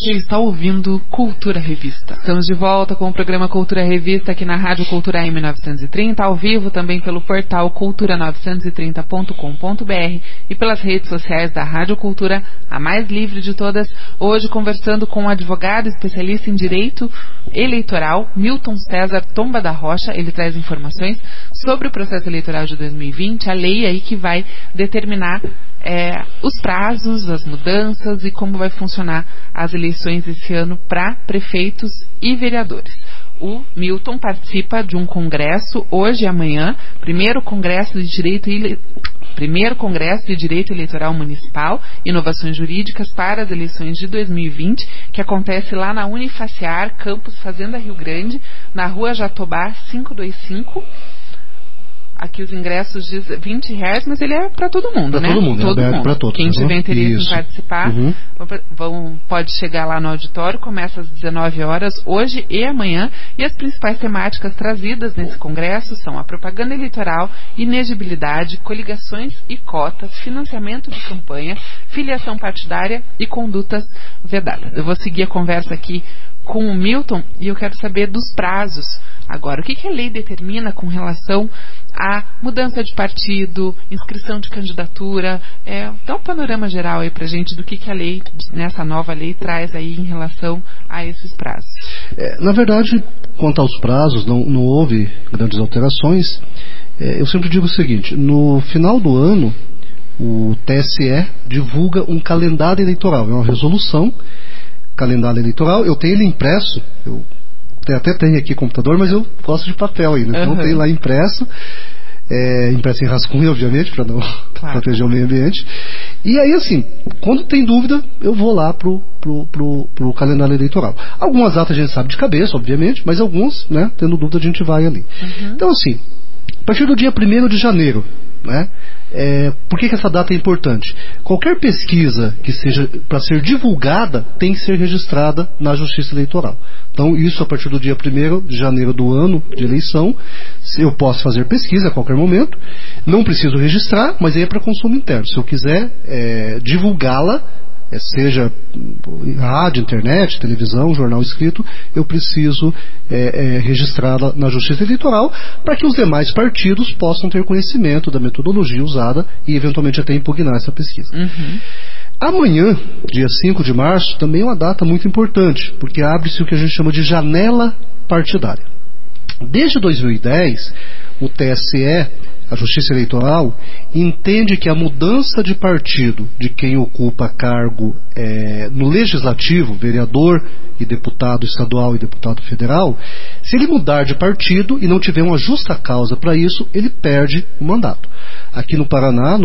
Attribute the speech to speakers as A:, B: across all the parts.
A: Você está ouvindo Cultura Revista. Estamos de volta com o programa Cultura Revista aqui na Rádio Cultura AM930, ao vivo também pelo portal cultura930.com.br e pelas redes sociais da Rádio Cultura, a mais livre de todas. Hoje conversando com um advogado especialista em direito eleitoral, Milton César Tomba da Rocha. Ele traz informações sobre o processo eleitoral de 2020, a lei aí que vai determinar os prazos, as mudanças e como vai funcionar as eleições esse ano para prefeitos e vereadores. O Milton participa de um congresso hoje e amanhã, primeiro Congresso de Direito Eleitoral Municipal, Inovações Jurídicas para as eleições de 2020, que acontece lá na Unifaciar, Campus Fazenda Rio Grande, na Rua Jatobá 525. Aqui os ingressos diz R$20, mas ele é para todo mundo, né?
B: Todo mundo,
A: todo
B: é aberto
A: mundo.
B: Para todos.
A: Quem tiver interesse em participar, pode chegar lá no auditório, começa às 19 horas, hoje e amanhã, e as principais temáticas trazidas nesse congresso são a propaganda eleitoral, inegibilidade, coligações e cotas, financiamento de campanha, filiação partidária e condutas vedadas. Eu vou seguir a conversa aqui com o Milton e eu quero saber dos prazos. Agora, o que a lei determina com relação à mudança de partido, inscrição de candidatura? Dá um panorama geral aí pra gente do que a lei, nessa nova lei, traz aí em relação a esses prazos.
B: Na verdade, quanto aos prazos, não houve grandes alterações. Eu sempre digo o seguinte: no final do ano, o TSE divulga um calendário eleitoral, é uma resolução, calendário eleitoral. Eu tenho ele impresso, eu até tenho aqui computador, mas eu gosto de papel ainda, então tem lá impresso em rascunho, obviamente, para não proteger o meio ambiente. E aí, assim, quando tem dúvida, eu vou lá pro calendário eleitoral. Algumas datas a gente sabe de cabeça, obviamente, mas alguns, né, tendo dúvida, a gente vai ali. Então, assim, a partir do dia 1º de janeiro, né? Por que essa data é importante? Qualquer pesquisa que seja para ser divulgada tem que ser registrada na Justiça Eleitoral. Então, isso a partir do dia 1º de janeiro do ano de eleição, eu posso fazer pesquisa a qualquer momento, não preciso registrar, mas aí é para consumo interno. Se eu quiser divulgá-la, seja em rádio, internet, televisão, jornal escrito, eu preciso registrá-la na Justiça Eleitoral para que os demais partidos possam ter conhecimento da metodologia usada e eventualmente até impugnar essa pesquisa. Amanhã, dia 5 de março, também é uma data muito importante, porque abre-se o que a gente chama de janela partidária. Desde 2010, o TSE, a Justiça Eleitoral, entende que a mudança de partido de quem ocupa cargo no Legislativo, vereador e deputado estadual e deputado federal, se ele mudar de partido e não tiver uma justa causa para isso, ele perde o mandato. Aqui no Paraná,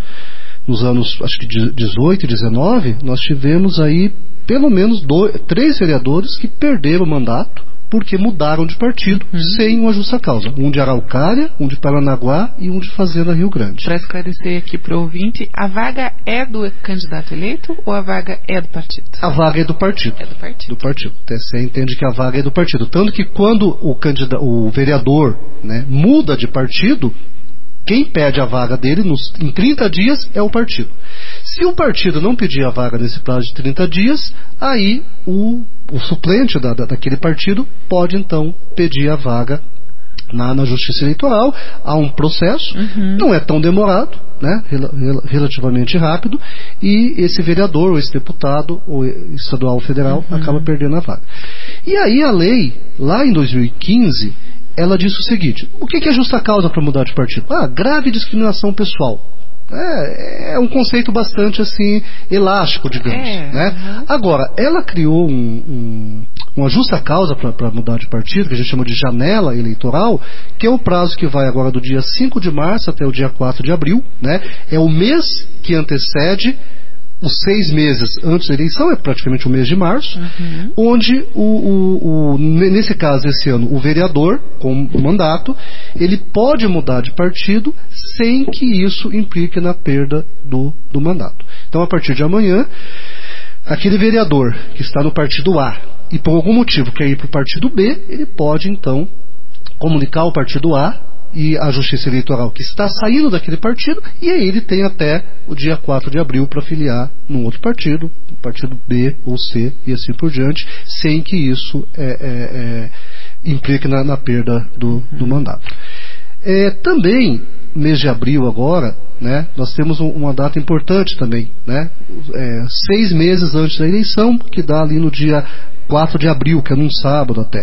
B: nos anos, acho que 18 e 19, nós tivemos aí pelo menos 3 vereadores que perderam o mandato porque mudaram de partido sem uma justa causa. Um de Araucária, um de Paranaguá e um de Fazenda Rio Grande.
A: Para esclarecer aqui para o ouvinte, a vaga é do candidato eleito ou a vaga é do partido?
B: A vaga é do partido. É do partido. Do partido. O TSE entende que a vaga é do partido. Tanto que quando o vereador, né, muda de partido, quem pede a vaga dele em 30 dias é o partido. Se o partido não pedir a vaga nesse prazo de 30 dias, aí o suplente daquele partido pode então pedir a vaga na Justiça Eleitoral. Há um processo, não é tão demorado, né, relativamente rápido, e esse vereador ou esse deputado ou estadual ou federal acaba perdendo a vaga. E aí a lei, lá em 2015, ela diz o seguinte: o que é justa causa para mudar de partido? Grave discriminação pessoal. É um conceito bastante assim elástico, digamos, né? Agora, ela criou uma justa causa para mudar de partido, que a gente chama de janela eleitoral, que é o prazo que vai agora do dia 5 de março até o dia 4 de abril, né? É o mês que antecede os 6 meses antes da eleição, é praticamente o mês de março, onde nesse caso, esse ano, o vereador, com o mandato, ele pode mudar de partido sem que isso implique na perda do mandato. Então, a partir de amanhã, aquele vereador que está no partido A e por algum motivo quer ir para o partido B, ele pode então comunicar ao partido A e a Justiça Eleitoral que está saindo daquele partido, e aí ele tem até o dia 4 de abril para filiar num outro partido, partido B ou C e assim por diante, sem que isso implique na perda do mandato. Também, mês de abril agora, né, nós temos uma data importante também, né, 6 meses antes da eleição, que dá ali no dia 4 de abril, que é num sábado até.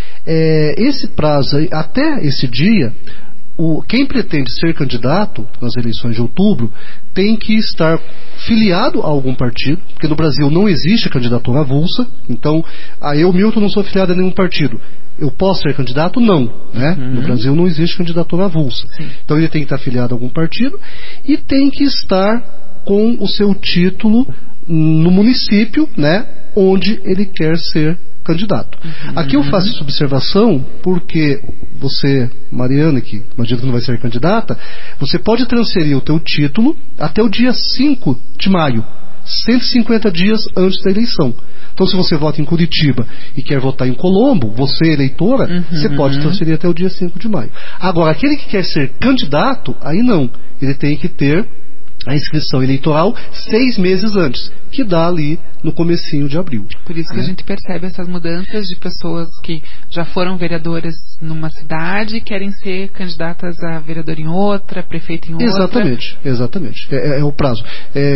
B: Esse prazo, até esse dia, quem pretende ser candidato nas eleições de outubro tem que estar filiado a algum partido, porque no Brasil não existe candidatura avulsa. Então, eu, Milton, não sou filiado a nenhum partido. Eu posso ser candidato? Não, né? No Brasil não existe candidatura avulsa. Sim. Então ele tem que estar filiado a algum partido e tem que estar com o seu título no município, né, onde ele quer ser candidato. Aqui eu faço essa observação porque você, Mariana, que imagino que não vai ser candidata, você pode transferir o teu título até o dia 5 de maio, 150 dias antes da eleição. Então, se você vota em Curitiba e quer votar em Colombo, você, eleitora, você pode transferir até o dia 5 de maio. Agora, aquele que quer ser candidato, aí não. Ele tem que ter a inscrição eleitoral 6 meses antes, que dá ali no comecinho de abril.
A: Por isso que a gente percebe essas mudanças de pessoas que já foram vereadoras numa cidade e querem ser candidatas a vereador em outra, prefeito em outra.
B: Exatamente. É o prazo.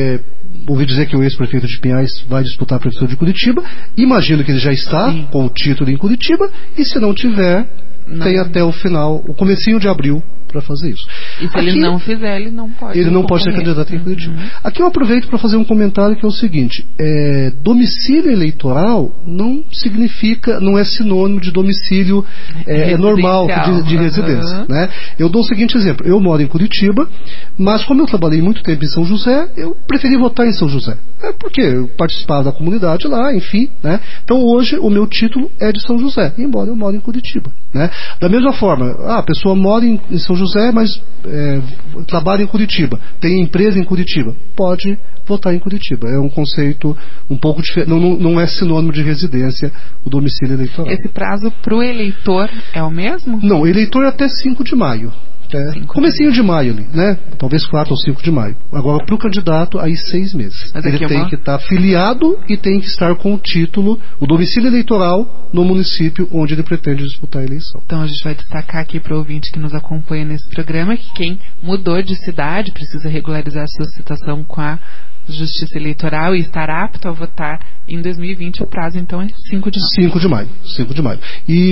B: Ouvi dizer que o ex-prefeito de Pinhais vai disputar a prefeitura de Curitiba. Imagino que ele já está com o título em Curitiba, e se não tiver, tem até o final, o comecinho de abril, para fazer isso.
A: E se ele não fizer, ele não pode.
B: Ele não pode ser candidato em Curitiba. Aqui eu aproveito para fazer um comentário que é o seguinte: domicílio eleitoral não significa, não é sinônimo de domicílio normal de residência. Né? Eu dou o seguinte exemplo: eu moro em Curitiba, mas como eu trabalhei muito tempo em São José, eu preferi votar em São José. Porque eu participava da comunidade lá, enfim. Né? Então hoje o meu título é de São José, embora eu moro em Curitiba. Né? Da mesma forma, a pessoa mora em São José, mas trabalha em Curitiba, tem empresa em Curitiba, pode votar em Curitiba. É um conceito um pouco diferente, não é sinônimo de residência o domicílio eleitoral.
A: Esse prazo para o eleitor é o mesmo?
B: Não, eleitor é até 5 de maio. Comecinho de maio ali, né? Talvez 4 ou 5 de maio. Agora, para o candidato, aí 6 meses. Mas ele tem que estar filiado e tem que estar com o título, o domicílio eleitoral, no município onde ele pretende disputar a eleição.
A: Então a gente vai destacar aqui para o ouvinte que nos acompanha nesse programa que quem mudou de cidade precisa regularizar a sua situação com a Justiça Eleitoral e estar apto a votar em 2020. O prazo então é 5 de maio. 5 de maio.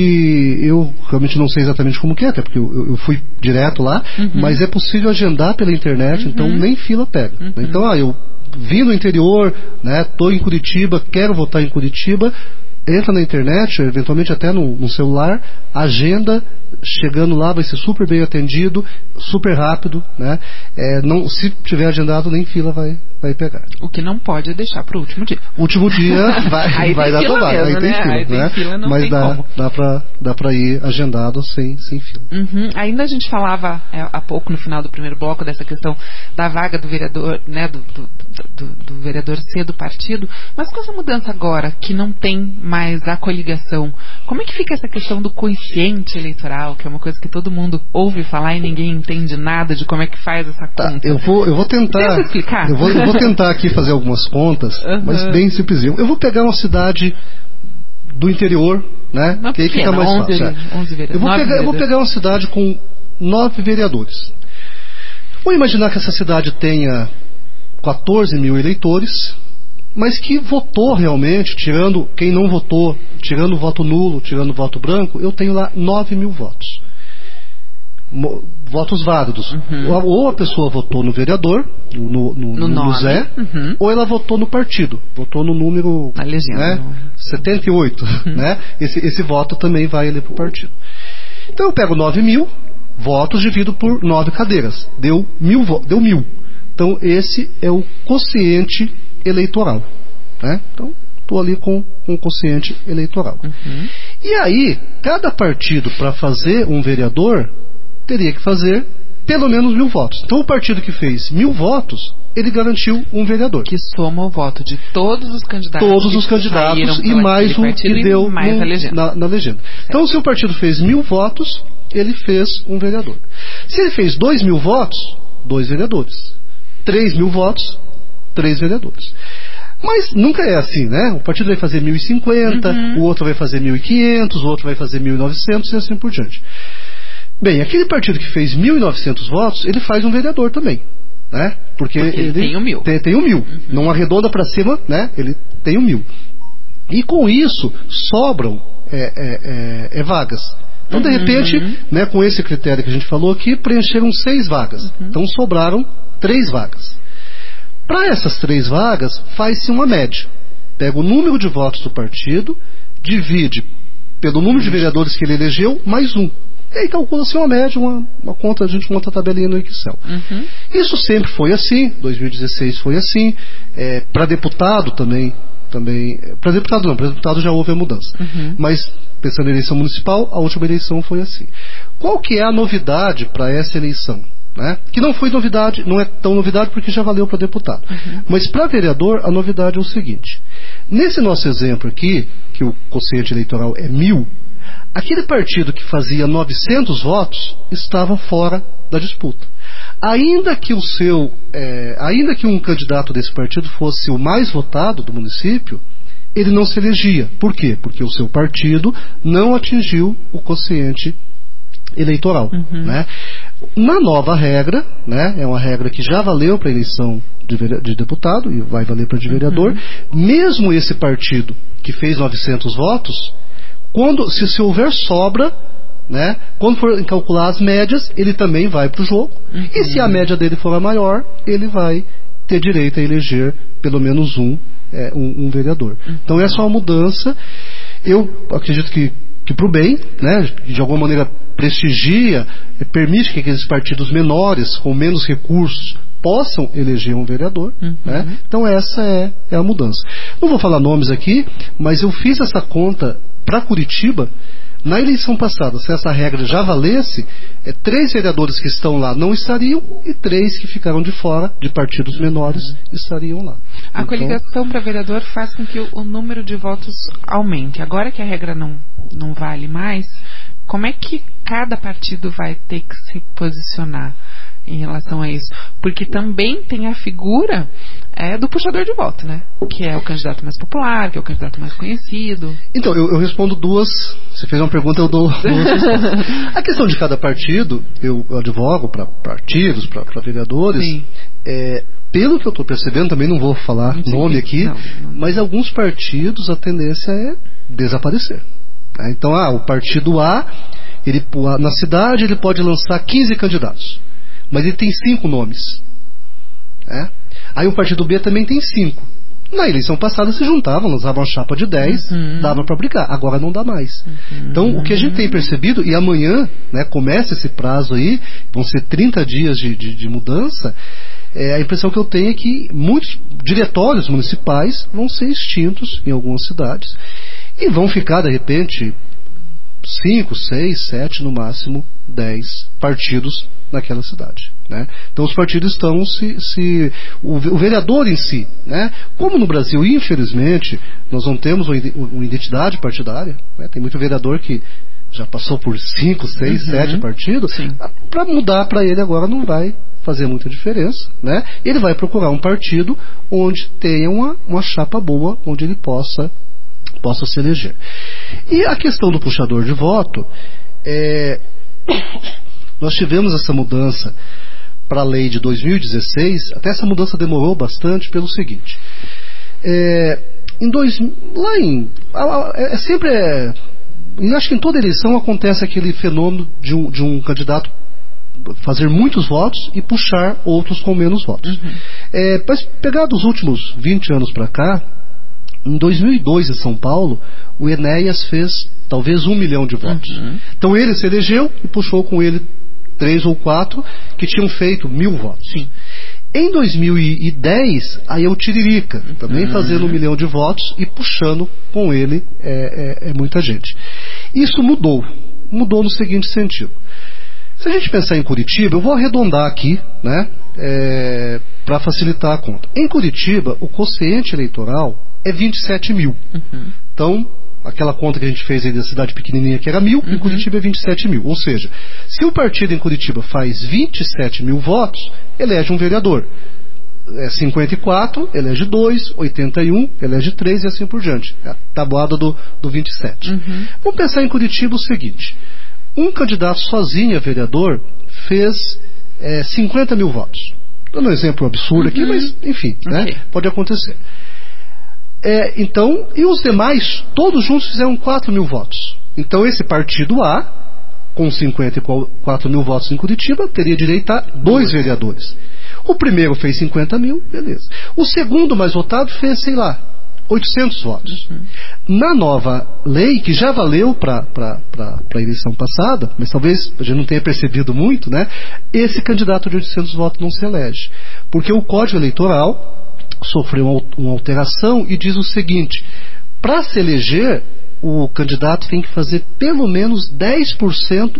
A: E eu realmente não sei exatamente como que é, até porque eu fui direto lá, mas é possível agendar pela internet, então nem fila pega. Então, eu vim do interior, né, tô em Curitiba, quero votar em Curitiba, entra na internet, eventualmente até no celular, agenda, chegando lá vai ser super bem atendido, super rápido, né? Se tiver agendado, nem fila vai pegar. O que não pode é deixar para o último dia.
B: Último dia vai dar trabalho, aí tem fila, né?
A: Fila, não
B: mas
A: tem
B: dá para ir agendado sem fila.
A: Ainda a gente falava há pouco no final do primeiro bloco dessa questão da vaga do vereador, né, do vereador ser do partido, mas com essa mudança agora que não tem mais a coligação, como é que fica essa questão do quociente eleitoral, que é uma coisa que todo mundo ouve falar e ninguém entende nada de como é que faz essa conta?
B: Eu vou tentar.
A: Tenta explicar.
B: Eu vou tentar aqui fazer algumas contas, mas bem simplesinho. Eu vou pegar uma cidade do interior, né? Que aí fica mais fácil.
A: 11 vereadores.
B: Eu vou pegar uma cidade com 9 vereadores. Vamos imaginar que essa cidade tenha 14 mil eleitores, mas que votou realmente, tirando quem não votou, tirando o voto nulo, tirando o voto branco, eu tenho lá 9 mil votos. Votos válidos. Ou a pessoa votou no vereador, no Zé, ou ela votou no partido, votou no número,
A: na legenda,
B: né, 78. Né? Esse voto também vai ali para o partido. Então eu pego 9 mil votos, divido por 9 cadeiras, deu 1000. Então esse é o quociente eleitoral. Né? Então estou ali com um quociente eleitoral. E aí, cada partido, para fazer um vereador, teria que fazer pelo menos 1000 votos. Então o partido que fez 1000 votos, ele garantiu um vereador.
A: Que soma o voto de todos os candidatos.
B: Todos os candidatos e mais o que deu na legenda. Então se o partido fez 1000 votos, ele fez um vereador. Se ele fez 2.000 votos, 2 vereadores. 3.000 votos, 3 vereadores. Mas nunca é assim, né? O partido vai fazer 1.050, o outro vai fazer 1.500, o outro vai fazer 1.900 e assim por diante. Bem, aquele partido que fez 1.900 votos, ele faz um vereador também, né? Porque ele
A: tem o 1.000.
B: Tem o 1.000. Não arredonda para cima, né? Ele tem o 1.000. E com isso, sobram vagas. Então, de repente, né, com esse critério que a gente falou aqui, preencheram 6 vagas. Então, sobraram 3 vagas. Para essas 3 vagas, faz-se uma média. Pega o número de votos do partido, divide pelo número de vereadores que ele elegeu, mais 1. E aí calcula-se uma média, uma conta, a gente monta a tabelinha no Excel. Isso sempre foi assim, 2016 foi assim, para deputado também para deputado já houve a mudança. Mas, pensando em eleição municipal, a última eleição foi assim. Qual que é a novidade para essa eleição? Né? Que não foi novidade, não é tão novidade porque já valeu para deputado. Mas para vereador, a novidade é o seguinte. Nesse nosso exemplo aqui, que o quociente eleitoral é 1.000, aquele partido que fazia 900 votos estava fora da disputa. Ainda que um candidato desse partido fosse o mais votado do município, ele não se elegia. Por quê? Porque o seu partido não atingiu o quociente eleitoral. Né? Na nova regra, né, é uma regra que já valeu para a eleição de deputado e vai valer para de vereador, mesmo esse partido que fez 900 votos, se houver sobra, né, quando for calcular as médias, ele também vai para o jogo. E se a média dele for a maior, ele vai ter direito a eleger pelo menos um vereador. Então essa é uma mudança. Eu acredito que para o bem, né, de alguma maneira prestigia, permite que aqueles partidos menores, com menos recursos, possam eleger um vereador. Né? Então essa é a mudança. Não vou falar nomes aqui, mas eu fiz essa conta para Curitiba. Na eleição passada, se essa regra já valesse, 3 vereadores que estão lá não estariam e 3 que ficaram de fora, de partidos menores, estariam lá.
A: A coligação para vereador faz com que o número de votos aumente. Agora que a regra não vale mais, como é que cada partido vai ter que se posicionar em relação a isso? Porque também tem a figura do puxador de voto, né? Que é o candidato mais popular, que é o candidato mais conhecido.
B: Então, eu respondo duas. Você fez uma pergunta, eu dou duas respostas. A questão de cada partido, eu advogo para partidos, para vereadores. Pelo que eu estou percebendo, também não vou falar nome aqui, mas alguns partidos a tendência é desaparecer. Então, o partido A, na cidade, ele pode lançar 15 candidatos, mas ele tem 5 nomes. Aí o partido B também tem 5. Na eleição passada se juntavam, lançavam uma chapa de 10, dava para brigar. Agora não dá mais. Então o que a gente tem percebido, e amanhã, né, começa esse prazo aí, vão ser 30 dias de mudança, a impressão que eu tenho é que muitos diretórios municipais vão ser extintos em algumas cidades e vão ficar de repente 5, 6, 7, no máximo 10 partidos naquela cidade. Né? Então os partidos estão o vereador em si, né? Como no Brasil, infelizmente, nós não temos uma identidade partidária, né? Tem muito vereador que já passou por 5, 6, 7 partidos, para mudar para ele agora não vai fazer muita diferença, né? Ele vai procurar um partido onde tenha uma chapa boa, onde ele possa se eleger. E a questão do puxador de voto, nós tivemos essa mudança para a lei de 2016, até essa mudança demorou bastante pelo seguinte, acho que em toda eleição acontece aquele fenômeno de um candidato fazer muitos votos e puxar outros com menos votos. Mas pegar dos últimos 20 anos para cá, em 2002 em São Paulo, o Enéas fez talvez 1 milhão de votos. Então ele se elegeu e puxou com ele 3 ou 4 que tinham feito 1.000 votos. Em 2010, aí é o Tiririca, também fazendo 1 milhão de votos e puxando com ele muita gente. Isso mudou no seguinte sentido. Se a gente pensar em Curitiba, eu vou arredondar aqui, né, para facilitar a conta. Em Curitiba, o quociente eleitoral é 27 mil. Então, aquela conta que a gente fez aí da cidade pequenininha que era 1.000, em Curitiba é 27 mil. Ou seja, se o partido em Curitiba faz 27 mil votos, elege um vereador. 54, elege 2, 81, elege 3 e assim por diante. É a tabuada do 27. Vamos pensar em Curitiba o seguinte: um candidato sozinho a vereador fez 50 mil votos. Dando um exemplo absurdo aqui, mas enfim, né? Pode acontecer. Então, e os demais, todos juntos fizeram 4 mil votos. Então esse partido A, com 54 mil votos em Curitiba, teria direito a 2 vereadores. O primeiro fez 50 mil, beleza. O segundo mais votado fez, sei lá, 800 votos. Na nova lei, que já valeu para a eleição passada, mas talvez a gente não tenha percebido muito, né? Esse candidato de 800 votos não se elege. Porque o Código Eleitoral sofreu uma alteração e diz o seguinte: para se eleger, o candidato tem que fazer pelo menos 10%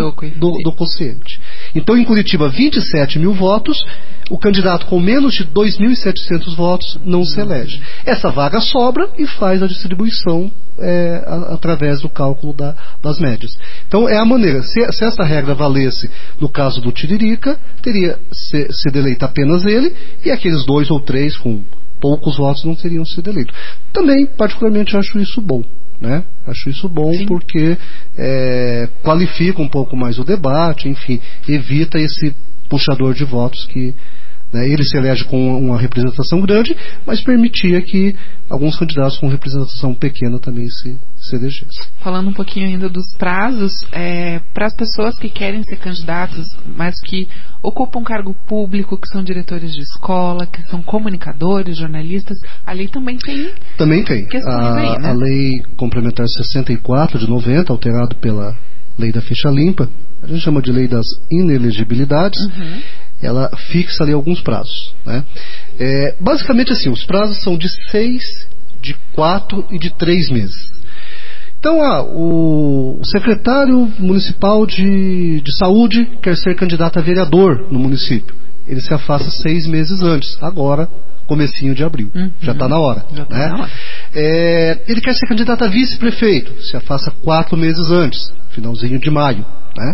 B: do quociente. Então, em Curitiba, 27 mil votos, o candidato com menos de 2.700 votos não se elege. Essa vaga sobra e faz a distribuição através do cálculo das médias. Então, é a maneira. Se essa regra valesse no caso do Tiririca, teria sido eleito apenas ele, e aqueles 2 ou 3 com poucos votos não teriam sido eleitos. Também, particularmente, acho isso bom. Né? Acho isso bom. Sim. Porque qualifica um pouco mais o debate, enfim, evita esse puxador de votos que, né, ele se elege com uma representação grande, mas permitia que alguns candidatos com representação pequena também se elegessem.
A: Falando um pouquinho ainda dos prazos, para as pessoas que querem ser candidatos, mas que ocupam cargo público, que são diretores de escola, que são comunicadores, jornalistas, a lei também tem questões aí, né?
B: A lei complementar 64 de 90, alterado pela lei da ficha limpa, a gente chama de lei das inelegibilidades, ela fixa ali alguns prazos, né? Basicamente assim, os prazos são de 6, de 4 e de 3 meses. Então, o secretário municipal de saúde quer ser candidato a vereador no município. Ele se afasta 6 meses antes, agora, comecinho de abril. Já está na hora. Né? Ele quer ser candidato a vice-prefeito, se afasta 4 meses antes, finalzinho de maio. Né?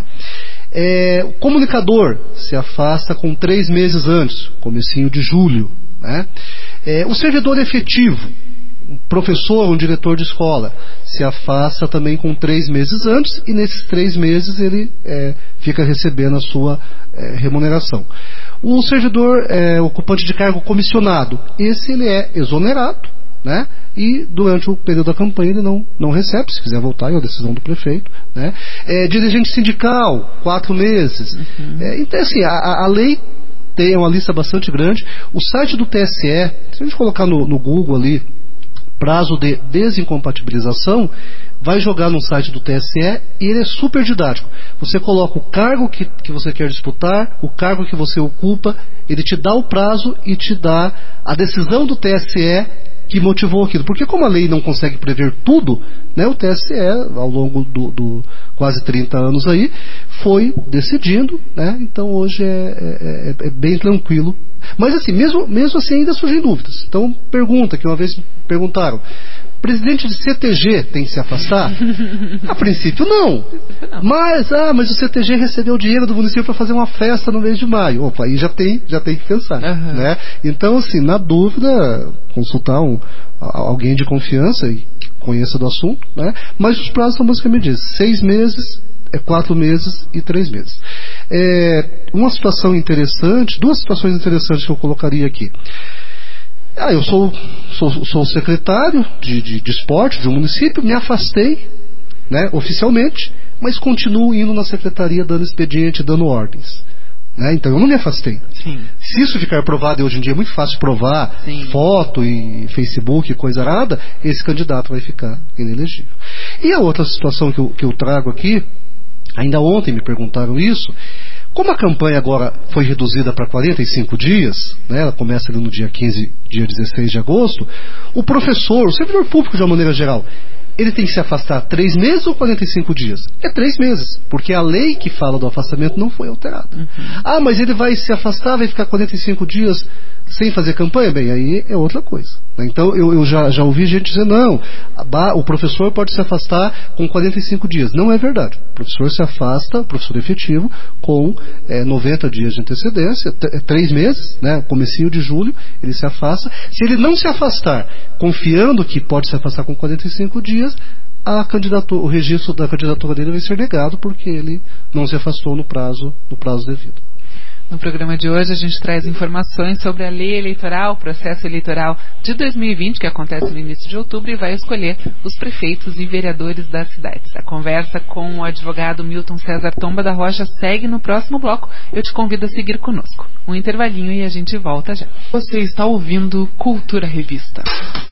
B: O comunicador se afasta com 3 meses antes, comecinho de julho. Né? O servidor efetivo, um professor, um diretor de escola, se afasta também com 3 meses antes, e nesses 3 meses ele fica recebendo a sua remuneração. O servidor ocupante de cargo comissionado, esse ele é exonerado, né? E durante o período da campanha ele não recebe, se quiser voltar, é a decisão do prefeito. Né? Dirigente sindical, 4 meses. Então, assim, a lei tem uma lista bastante grande. O site do TSE, se a gente colocar no Google ali, prazo de desincompatibilização, vai jogar no site do TSE e ele é super didático. Você coloca o cargo que você quer disputar, o cargo que você ocupa, ele te dá o prazo e te dá a decisão do TSE que motivou aquilo. Porque como a lei não consegue prever tudo, né, o TSE, ao longo do quase 30 anos aí, foi decidindo, né, então hoje é bem tranquilo. Mas assim, mesmo assim ainda surgem dúvidas. Então, pergunta, que uma vez me perguntaram: presidente de CTG tem que se afastar? A princípio não. Mas o CTG recebeu dinheiro do município para fazer uma festa no mês de maio. Opa, aí já tem que pensar. Né? Então, assim, na dúvida, consultar alguém de confiança e que conheça do assunto. Né? Mas os prazos são basicamente isso: 6 meses, 4 meses e 3 meses. Uma situação interessante, 2 situações interessantes que eu colocaria aqui. Eu sou secretário de esporte de um município, me afastei, né, oficialmente, mas continuo indo na secretaria dando expediente, dando ordens. Né? Então eu não me afastei. Sim. Se isso ficar provado, e hoje em dia é muito fácil provar, sim, foto e Facebook e coisa arada, esse candidato vai ficar inelegível. E a outra situação que eu trago aqui, ainda ontem me perguntaram isso: como a campanha agora foi reduzida para 45 dias, né, ela começa ali no dia 15, dia 16 de agosto, o professor, o servidor público de uma maneira geral, ele tem que se afastar 3 meses ou 45 dias? É 3 meses, porque a lei que fala do afastamento não foi alterada. Ah, mas ele vai se afastar, vai ficar 45 dias sem fazer campanha? Bem, aí é outra coisa. Então eu já ouvi gente dizer, não, o professor pode se afastar com 45 dias. Não é verdade. O professor se afasta, o professor efetivo, com 90 dias de antecedência, 3 meses, né, comecinho de julho, ele se afasta. Se ele não se afastar, confiando que pode se afastar com 45 dias, o registro da candidatura dele vai ser negado, porque ele não se afastou no prazo devido.
A: No programa de hoje a gente traz informações sobre a lei eleitoral, o processo eleitoral de 2020, que acontece no início de outubro, e vai escolher os prefeitos e vereadores das cidades. A conversa com o advogado Milton César Tomba da Rocha segue no próximo bloco. Eu te convido a seguir conosco. Um intervalinho e a gente volta já. Você está ouvindo Cultura Revista.